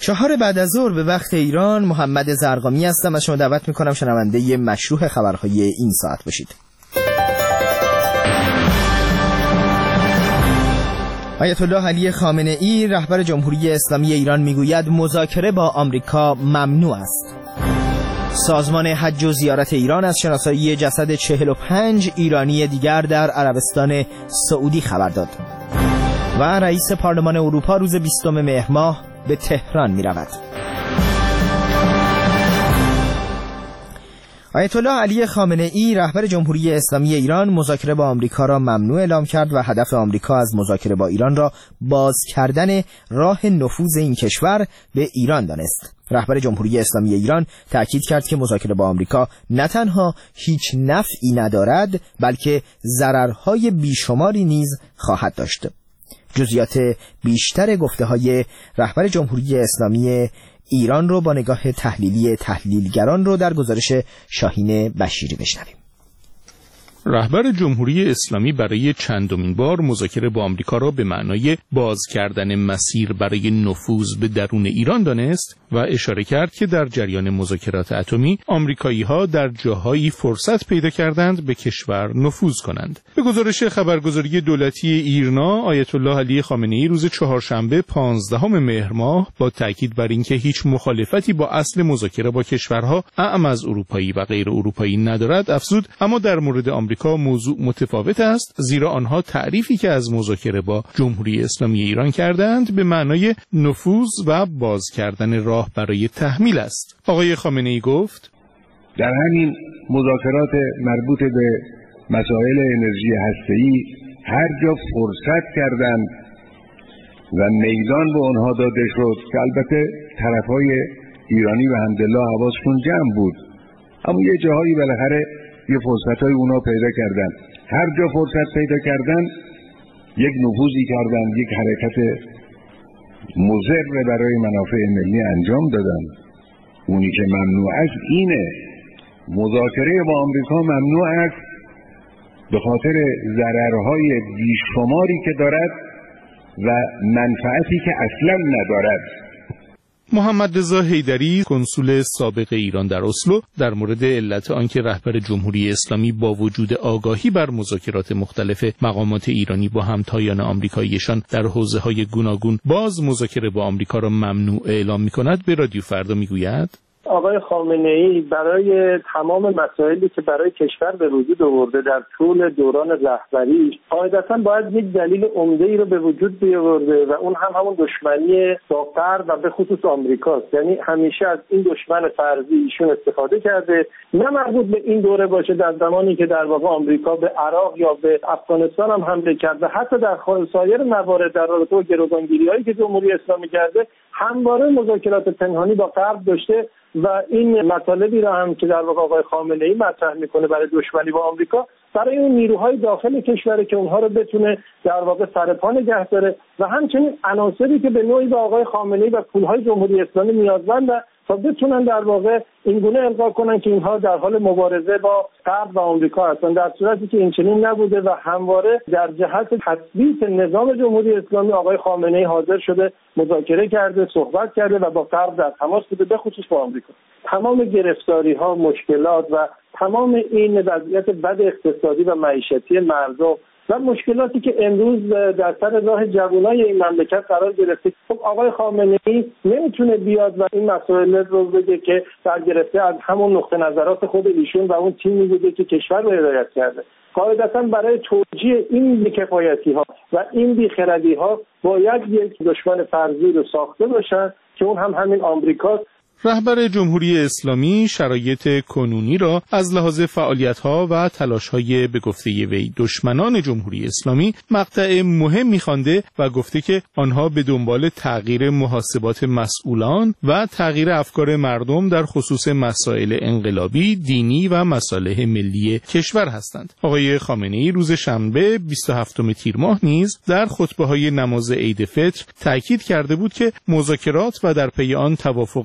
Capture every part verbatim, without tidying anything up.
چهار بعد از ظهر به وقت ایران، محمد زرقامی هستم. از شما دعوت میکنم شنونده مشروح خبرهای این ساعت باشید. آیت الله علی خامنه ای رهبر جمهوری اسلامی ایران میگوید مذاکره با آمریکا ممنوع است. سازمان حج و زیارت ایران از شناسایی جسد چهل و پنج ایرانی دیگر در عربستان سعودی خبر داد. و رئیس پارلمان اروپا روز بیستم مهر ماه به تهران می رود. آیت الله علی خامنه ای رهبر جمهوری اسلامی ایران مذاکره با آمریکا را ممنوع اعلام کرد و هدف آمریکا از مذاکره با ایران را باز کردن راه نفوذ این کشور به ایران دانست. رهبر جمهوری اسلامی ایران تأکید کرد که مذاکره با آمریکا نه تنها هیچ نفعی ندارد بلکه ضررهای بیشماری نیز خواهد داشت. جزئیات بیشتر گفته‌های رهبر جمهوری اسلامی ایران رو با نگاه تحلیلی تحلیلگران رو در گزارش شاهین بشیری بشنویم. رهبر جمهوری اسلامی برای چندمین بار مذاکره با آمریکا را به معنای باز کردن مسیر برای نفوذ به درون ایران دانست و اشاره کرد که در جریان مذاکرات اتمی آمریکایی‌ها در جاهایی فرصت پیدا کردند به کشور نفوذ کنند. به گزارش خبرگزاری دولتی ایرنا، آیت الله علی خامنه‌ای روز چهارشنبه پانزدهم مهر ماه با تاکید بر اینکه هیچ مخالفتی با اصل مذاکره با کشورها اعم از اروپایی و غیر اروپایی ندارد افزود اما در مورد آمریکا موضوع متفاوت است، زیرا آنها تعریفی که از مذاکره با جمهوری اسلامی ایران کردند به معنای نفوذ و باز کردن راه برای تحمیل است. آقای خامنه‌ای گفت در همین مذاکرات مربوط به مسائل انرژی هسته‌ای هر جا فرصت کردند و میدان به آنها داده شد که البته طرفهای ایرانی و حمدالله حواسشون جمع بود، اما یه جاهایی بالاخره یه فرصت‌های اونا پیدا کردن. هر جا فرصت پیدا کردن یک نفوذی کردن، یک حرکت مضر برای منافع ملی انجام دادن. اونی که ممنوع است اینه، مذاکره با آمریکا ممنوع است به خاطر ضررهای بیشماری که دارد و منفعتی که اصلا ندارد. محمد رضا حیدری کنسول سابق ایران در اسلو در مورد علت آنکه رهبر جمهوری اسلامی با وجود آگاهی بر مذاکرات مختلف مقامات ایرانی با همتایان آمریکاییشان در حوزه‌های گوناگون باز مذاکره با آمریکا را ممنوع اعلام می‌کند به رادیو فردا می‌گوید آقای خامنه‌ای برای تمام مسائلی که برای کشور به وجود آورده در طول دوران رهبریش قاعدتاً باید یک دلیل عمده‌ای رو به وجود بیاورده و اون هم همون دشمنی با غرب و به خصوص آمریکاست. یعنی همیشه از این دشمن فرضی ایشون استفاده کرده، نه مربوط به این دوره باشه در زمانی که در واقع آمریکا به عراق یا به افغانستان هم حمله کرد و حتی در سایر موارد در رابطه با گروگانگیری‌هایی که جمهوری اسلامی کرده همواره مذاکرات پنهانی با غرب داشته و این مطالبی را هم که در واقع آقای خامنه‌ای مطرح میکنه برای دشمنی با آمریکا برای اون نیروهای داخل کشور که اونها رو بتونه در واقع سرپا نگه داره و همچنین عناصری که به نوعی به آقای خامنه‌ای و پولهای جمهوری اسلامی نیازمندن تا بتونن در واقع اینگونه القا کنن که اینها در حال مبارزه با غرب و آمریکا هستن، در صورتی که این چنین نبوده و همواره در جهت تثبیت نظام جمهوری اسلامی آقای خامنه‌ای حاضر شده مذاکره کرده، صحبت کرده و با غرب در تماس بوده، به خصوص با آمریکا. تمام گرفتاری‌ها، مشکلات و تمام این وضعیت بد اقتصادی و معیشتی مردم و مشکلاتی که امروز در سر راه جوانای این مملکت قرار گرفته، خب آقای خامنه‌ای نمیتونه بیاد و این مسائل رو بگه که برگرفته از همون نقطه نظرات خود ایشون و اون تیمی بوده که کشور رو هدایت کرده. قاعدتاً برای توجیه این بی‌کفایتی‌ها و این بی‌خردی‌ها باید یک دشمن فرضی رو ساخته باشن که اون هم همین آمریکاست. رهبر جمهوری اسلامی شرایط کنونی را از لحاظ فعالیت‌ها و تلاش‌های به گفته وی دشمنان جمهوری اسلامی مقطع مهمی خوانده و گفته که آنها به دنبال تغییر محاسبات مسئولان و تغییر افکار مردم در خصوص مسائل انقلابی، دینی و مصالح ملی کشور هستند. آقای خامنه‌ای روز شنبه بیست و هفتم تیر ماه نیز در خطبه‌های نماز عید فطر تاکید کرده بود که مذاکرات و در پی آن توافق جامع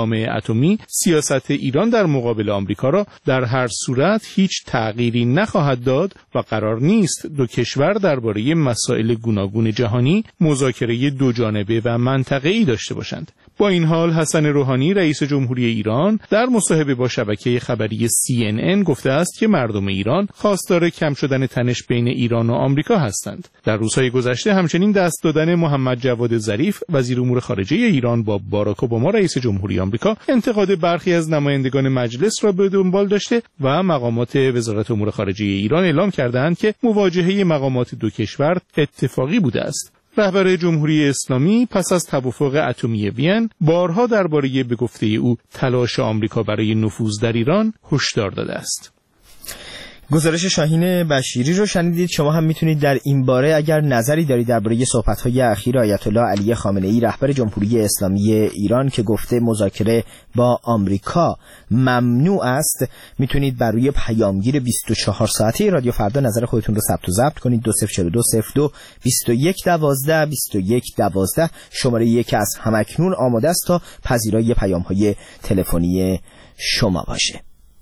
جامعه اتمی سیاست ایران در مقابل آمریکا را در هر صورت هیچ تغییری نخواهد داد و قرار نیست دو کشور درباره مسائل گوناگون جهانی مذاکره دو جانبه و منطقه‌ای داشته باشند. با این حال حسن روحانی رئیس جمهوری ایران در مصاحبه با شبکه خبری سی ان ان گفته است که مردم ایران خواستار کم شدن تنش بین ایران و آمریکا هستند. در روزهای گذشته همچنین دست دادن محمد جواد ظریف وزیر امور خارجه ایران با باراک اوباما رئیس جمهوری آمریکا انتقاد برخی از نمایندگان مجلس را به دنبال داشته و مقامات وزارت امور خارجه ایران اعلام کردند که مواجهه مقامات دو کشور اتفاقی بوده است. رهبر جمهوری اسلامی پس از توافق اتمی وین بارها درباره به گفته او تلاش آمریکا برای نفوذ در ایران هشدار داده است. گزارش شاهین بشیری رو شنیدید. شما هم میتونید در این باره اگر نظری دارید درباره صحبت‌های اخیر آیت الله علی خامنه‌ای رهبر جمهوری اسلامی ایران که گفته مذاکره با آمریکا ممنوع است، میتونید بر روی پیامگیر بیست و چهار ساعته رادیو فردا نظر خودتون رو ثبت و ضبط کنید. دو صفر چهار دو صفر دو بیست و یک دوازده بیست و یک دوازده شماره یک از همکنون آماده است تا پذیرای پیام‌های تلفنی شما باشه.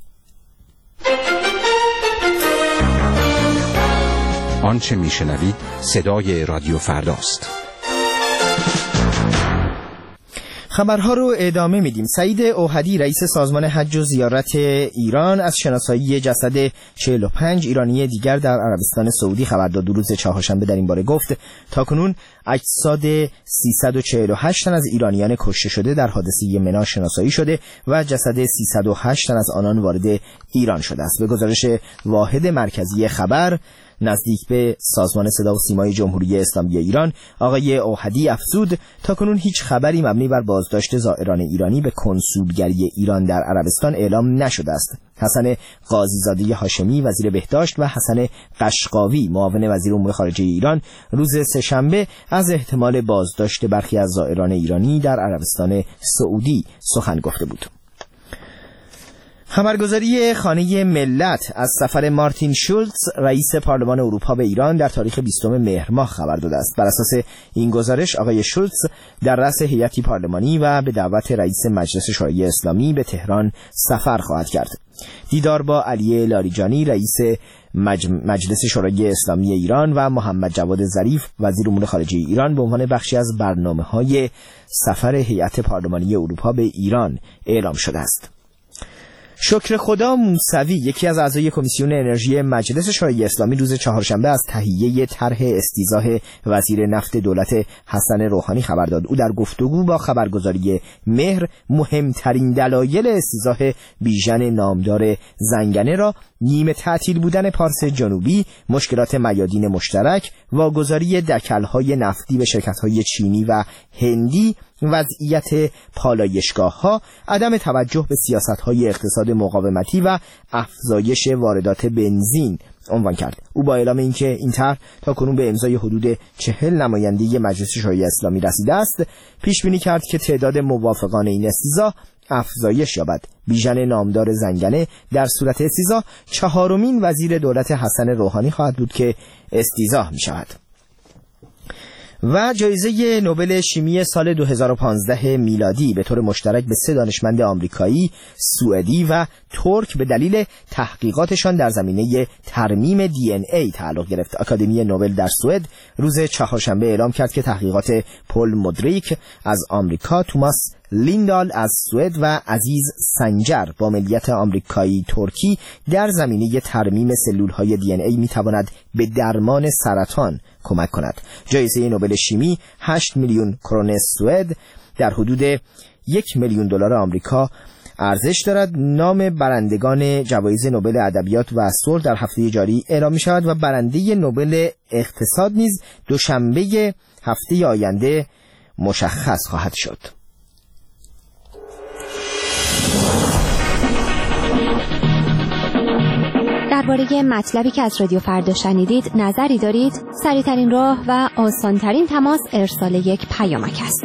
آنچه میشنوید صدای رادیو فرداست. خبرها رو ادامه میدیم. سعید اوحدی رئیس سازمان حج و زیارت ایران از شناسایی جسد چهل و پنج ایرانی دیگر در عربستان سعودی خبر داد. روز چهارشنبه در این باره گفت تاکنون اجساد سیصد و چهل و هشت تن از ایرانیان کشته شده در حادثه منا شناسایی شده و جسد سیصد و هشت تن از آنان وارد ایران شده است. به گزارش واحد مرکزی خبر نزدیک به سازمان صدا و سیمای جمهوری اسلامی ایران، آقای اوحدی افزود تاکنون هیچ خبری مبنی بر بازداشت زائران ایرانی به کنسولگری ایران در عربستان اعلام نشده است. حسن قاضیزاده هاشمی وزیر بهداشت و حسن قشقاوی معاون وزیر امور خارجه ایران روز سه‌شنبه از احتمال بازداشت برخی از زائران ایرانی در عربستان سعودی سخن گفته بود. خبرگزاری خانه ملت از سفر مارتین شولتز رئیس پارلمان اروپا به ایران در تاریخ بیستم مهر ماه خبر داده است. بر اساس این گزارش آقای شولتز در رأس هیئتی پارلمانی و به دعوت رئیس مجلس شورای اسلامی به تهران سفر خواهد کرد. دیدار با علی لاریجانی رئیس مج... مجلس شورای اسلامی ایران و محمد جواد ظریف وزیر امور خارجه ایران به عنوان بخشی از برنامه‌های سفر هیئت پارلمانی اروپا به ایران اعلام شده است. شکر خدا موسوی یکی از اعضای کمیسیون انرژی مجلس شورای اسلامی روز چهارشنبه از تهیه طرح استیضاح وزیر نفت دولت حسن روحانی خبر داد. او در گفتگو با خبرگزاری مهر مهمترین دلایل استیضاح بیژن نامدار زنگنه را نیمه تعطیل بودن پارس جنوبی، مشکلات میادین مشترک، واگذاری دکل‌های نفتی به شرکت‌های چینی و هندی، وضعیت پالایشگاه‌ها، عدم توجه به سیاست‌های اقتصاد مقاومتی و افزایش واردات بنزین عنوان کرد. او با اعلام اینکه این طرح تاکنون به امضای حدود چهل نماینده مجلس شورای اسلامی رسیده است، پیش بینی کرد که تعداد موافقان این استیضاح افزایش یابد. بیژن نامدار زنگنه در صورت استیضاح چهارمین وزیر دولت حسن روحانی خواهد بود که استیضاح می شود. و جایزه نوبل شیمی سال دو هزار و پانزده میلادی به طور مشترک به سه دانشمند آمریکایی، سوئدی و ترک به دلیل تحقیقاتشان در زمینه ترمیم دی ان ای تعلق گرفت. آکادمی نوبل در سوئد روز چهارشنبه اعلام کرد که تحقیقات پل مودریک از آمریکا، توماس لیندال از سوئد و عزیز سنجر با ملیت آمریکایی ترکی در زمینه ترمیم سلول‌های دی ان ای می‌تواند به درمان سرطان کمک کند. جایزه نوبل شیمی هشت میلیون کرون سوئد در حدود یک میلیون دلار آمریکا ارزش دارد. نام برندگان جوایز نوبل ادبیات و صلح در هفته جاری اعلام می شود و برنده نوبل اقتصاد نیز دوشنبه هفته آینده مشخص خواهد شد. درباره مطلبی که از رادیو فردا شنیدید نظری دارید؟ سریع‌ترین راه و آسان‌ترین تماس ارسال یک پیامک است.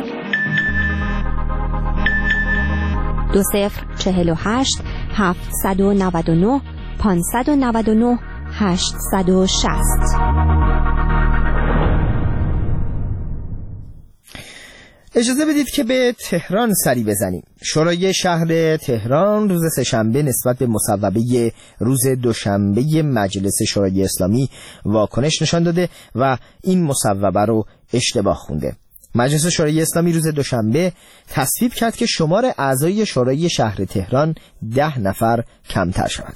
دو صفر چهل و هشت هفتصد و نود و نه پانصد و نود و نه هشتصد و شصت. اجازه بدید که به تهران سری بزنیم. شورای شهر تهران روز سه‌شنبه نسبت به مصوبه روز دوشنبه مجلس شورای اسلامی واکنش نشان داده و این مصوبه رو اشتباه خونده. مجلس شورای اسلامی روز دوشنبه تصویب کرد که شمار اعضای شورای شهر تهران ده نفر کمتر شود.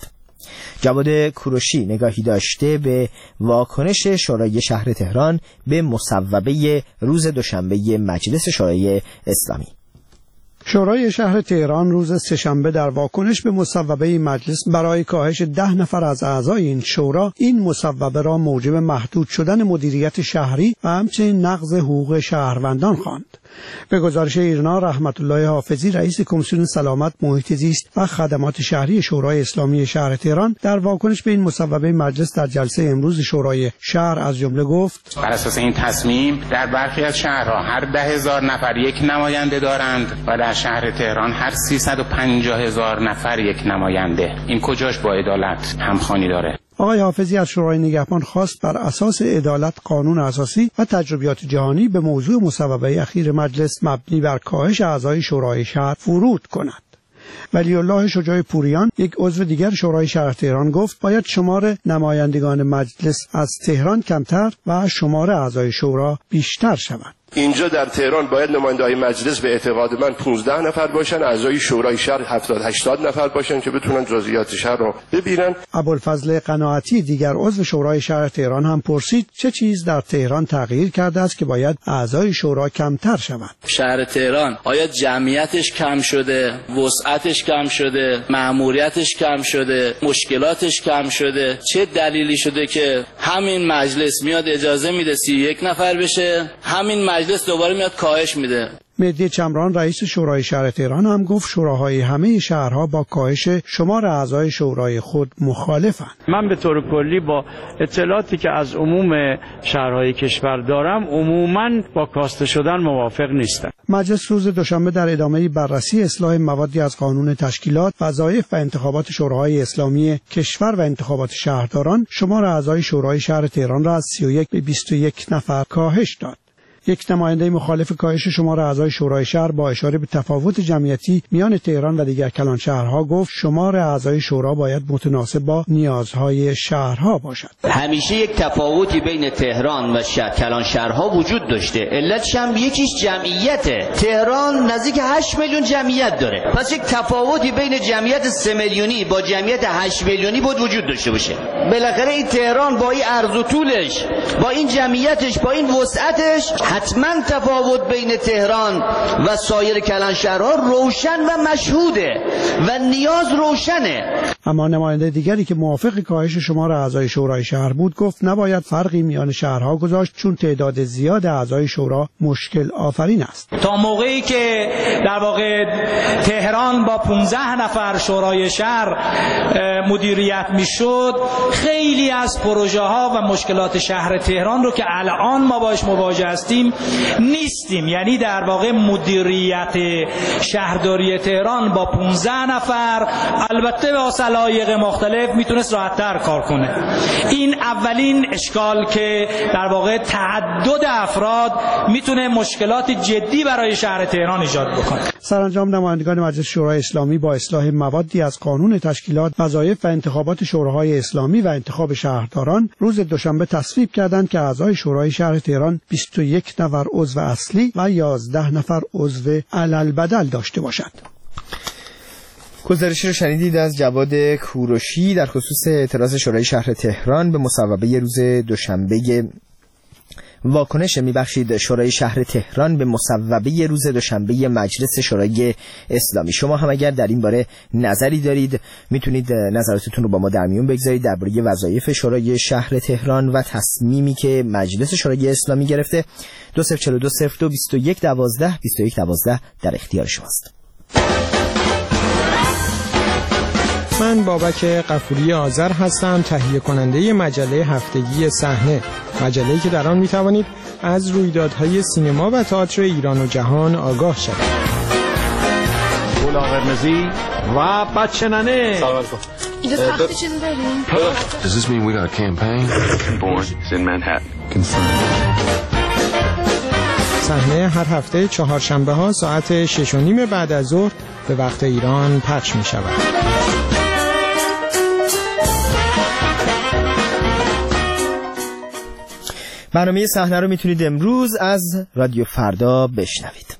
جواد کوروشی نگاهی داشته به واکنش شورای شهر تهران به مصوبه روز دوشنبه مجلس شورای اسلامی. شورای شهر تهران روز سه‌شنبه در واکنش به مصوبه مجلس برای کاهش ده نفر از اعضای این شورا این مصوبه را موجب محدود شدن مدیریت شهری و همچنین نقض حقوق شهروندان خواند. به گزارش ایرنا رحمت الله حافظی رئیس کمیسیون سلامت محیط زیست و خدمات شهری شورای اسلامی شهر تهران در واکنش به این مصوبه مجلس در جلسه امروز شورای شهر از جمله گفت: بر اساس این تصمیم در برخی از شهرها هر ده هزار نفر یک نماینده دارند و در شهر تهران هر سیصد و پنجاه هزار نفر یک نماینده. این کجاش با عدالت همخوانی داره؟ آقای حافظی از شورای نگهبان خواست بر اساس عدالت، قانون اساسی و تجربیات جهانی به موضوع مصوبه اخیر مجلس مبنی بر کاهش اعضای شورای شهر ورود کند. ولی الله شجاع پوریان یک عضو دیگر شورای شهر تهران گفت باید شمار نمایندگان مجلس از تهران کمتر و شمار اعضای شورا بیشتر شود. اینجا در تهران باید نماینده‌های مجلس به اعتقاد من پانزده نفر باشن، اعضای شورای شهر هفتاد هشتاد نفر باشن که بتونن جزئیات شهر رو ببینن. ابوالفضل قناعتی دیگر عضو شورای شهر تهران هم پرسید چه چیز در تهران تغییر کرده است که باید اعضای شورا کمتر شوند. شهر تهران آیا جمعیتش کم شده، وسعتش کم شده، مأموریتش کم شده، مشکلاتش کم شده؟ چه دلیلی شده که همین مجلس میاد اجازه میده سی و یک نفر بشه، همین مجلس مجلس دوباره میاد کاهش میده؟ مهدی چمران رئیس شورای شهر تهران هم گفت شوراهای همه شهرها با کاهش شمار اعضای شورای خود مخالفند. من به طور کلی با اطلاعاتی که از عموم شهرهای کشور دارم عموماً با کاسته شدن موافق نیستم. مجلس روز دوشنبه در ادامه بررسی اصلاح موادی از قانون تشکیلات، وظایف و انتخابات شوراهای اسلامی کشور و انتخابات شهرداران شمار اعضای شورای شهر تهران را از سی و یک به بیست و یک نفر کاهش داد. یک نماینده مخالف کاهش شمار اعضای شورای شهر با اشاره به تفاوت جمعیتی میان تهران و دیگر کلان شهرها گفت شمار اعضای شورا باید متناسب با نیازهای شهرها باشد. همیشه یک تفاوتی بین تهران و شهر کلان شهرها وجود داشته. علتش هم یکیش جمعیته. تهران نزدیک هشت میلیون جمعیت داره. پس یک تفاوتی بین جمعیت سه میلیونی با جمعیت هشت میلیونی بود وجود داشته باشه. بالاخره این تهران با این عرض و طولش، با این جمعیتش، با این وسعتش حتما تفاوت بین تهران و سایر کلان شهرها روشن و مشهوده و نیاز روشنه. اما نماینده دیگری که موافق کاهش شمار اعضای شورای شهر بود گفت نباید فرقی میان شهرها گذاشت چون تعداد زیاد اعضای شورا مشکل آفرین است. تا موقعی که در واقع تهران با پانزده نفر شورای شهر مدیریت میشد، خیلی از پروژه ها و مشکلات شهر تهران رو که الان ما باش مواجه هستیم نیستیم. یعنی در واقع مدیریت شهرداری تهران با پانزده نفر البته با سلایق مختلف میتونست راحت‌تر کار کنه. این اولین اشکال که در واقع تعدد افراد میتونه مشکلات جدی برای شهر تهران ایجاد بکنه. سرانجام نمایندگان مجلس شورای اسلامی با اصلاح موادی از قانون تشکیلات، وظایف و انتخابات شوراهای اسلامی و انتخاب شهرداران روز دوشنبه تصویب کردند که اعضای شورای شهر تهران بیست و یک نفر عضو اصلی و یازده نفر عضو علل داشته باشد. گزارشی رو شنیدید از جواد کوروشی در خصوص اعتراض شورای شهر تهران به مصوبه روز دوشنبه. واکنش میبخشید شورای شهر تهران به مصوبه روز دوشنبه مجلس شورای اسلامی. شما هم اگر در این باره نظری دارید میتونید نظراتتون رو با ما در میون بگذارید درباره وظایف شورای شهر تهران و تصمیمی که مجلس شورای اسلامی گرفته. دو صفر چهار دو صفر دو بیست و یک دوازده بیست و یک دوازده در اختیار شماست. من بابک غفوری آذر هستم، تهیه کننده مجله هفتگی صحنه، مجله‌ای که در آن می‌توانید از رویدادهای سینما و تئاتر ایران و جهان آگاه شوید. گل قرمزی و بچه ننه. سلام علیکم. اینجا تخت چیزی داریم؟ Does this mean we got a campaign? Born in Manhattan. Confirmed. صحنه هر هفته چهارشنبه ها ساعت شش و نیم بعد از ظهر به وقت ایران پخش می شود. برنامه صحنه رو میتونید امروز از رادیو فردا بشنوید.